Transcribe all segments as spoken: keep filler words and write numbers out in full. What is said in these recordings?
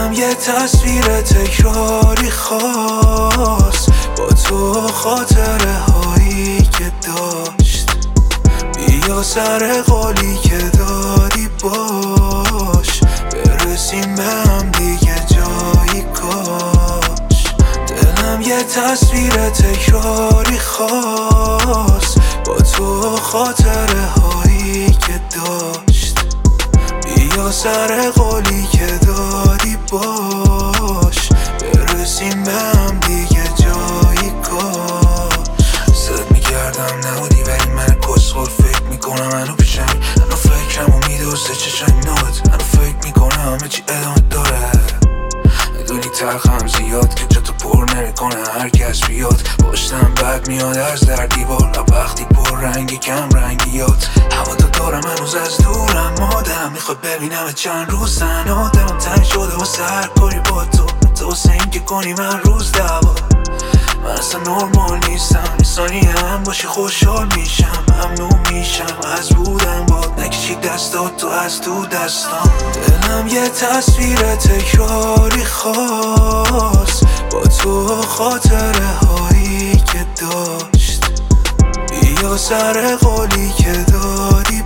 دلم یه تصویر تکراری خواست با تو خاطره هایی که داشت. بیا سر قولی که دادی باش، برسیم به هم دیگه جایی کاش. دلم یه تصویر تکراری خواست با تو خاطره هایی که داشت. بیا سر قولی که دادی باش، برسیم به هم دیگه جایی کاش. زد میگردم نبودی ولی من کسخور فکر میکنم منو پیشمی. منو فکرمو میدوزه چشم نات، منو فکر میکنم همه چی ادامه داره. میدونی تلخم زیاد که جاتو پر نمیکنه هر کس بیاد. پشتم بد میاد از در دیوار، وقتی پر رنگی کم رنگیات. هوا تو دارم هنوز از دورم، مادم میخواد ببینم چند روز تنها. دلم تنگ شده و سر کاری با تو، تو سین که کنی من روز دوا. من اصلا نرمال نیستم، نیستانی هم باشی خوشحال میشم، ممنون میشم از بودن باد. نکشی دستات تو از تو دستام. دلم یه تصویر تکراری خواست با تو خاطره هایی که داشت. بیا سر قولی که دادی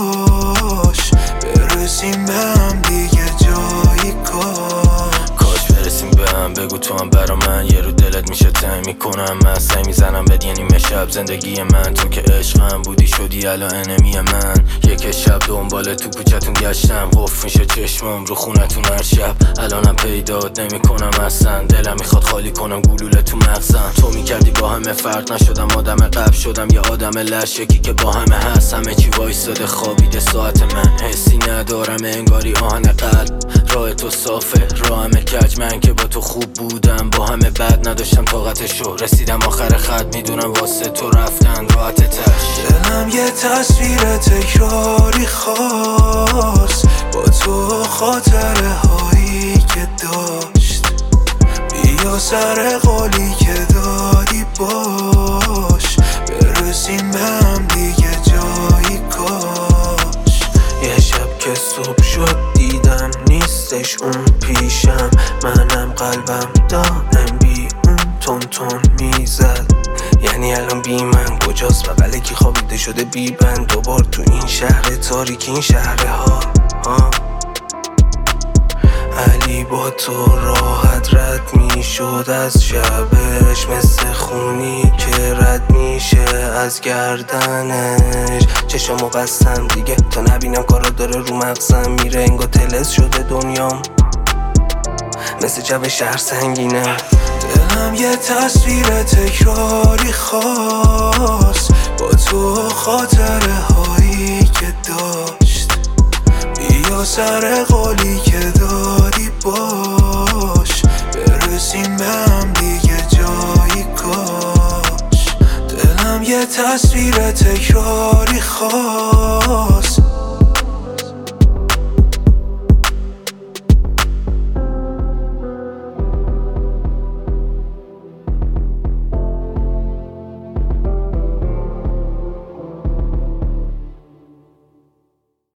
باش، برسیم به هم دیگه جایی کاش. کاش برسیم به هم، بگو تو هم برا من. یه رو دلت میشه تنگ میکنم من، سعی میزنم بد یه نیمه شب زندگی من. تو که عشقم بودی شدی الان انمی من. یک شب دنبال تو کوچتون گشتم، قفل میشه چشمم رو خونتون هر شب. الانم پیدات نمیکنم اصلا، دلم میخواد خالی کنم گلوله تو مغزم. تو میکردی با همه فرق نشدم، آدم قبل شدم یه آدم لشکی که با همه هست. همه چی وایستاده خوابیده ساعت من، حسی ندارم انگاری آهن قلب. راه تو صافه راه همه کج، من که با تو خوب بودم با همه بد نداشتم طاقتشو. رسیدم آخر خط میدونم واسه تو رفتن راحت تش. دلم یه تصویر تکراری خواست با تو خاطره هایی که داشت. بیا سر قولی که دادی باش، برسیم به هم دیگه جایی کاش. یه شب که صبح شد دیدم نیستش اون پیشم، منم قلبم دائم بی اون تون تون میزد. یعنی الان بی من کجاست؟ بغل کی خوابیده شده بی بند دوبار تو این شهر تاریک، این شهر ها ها. علی با تو راحت رد میشد از شبش، مثل خونی که رد میشه از گردنش. چشمو بستم دیگه تا نبینم کارا داره رو مغزم میره، انگار تلس شده دنیام مثل جو شهر سنگینه. دلم یه تصویر تکراری خواست با تو خاطره هایی که داشت. بیا سر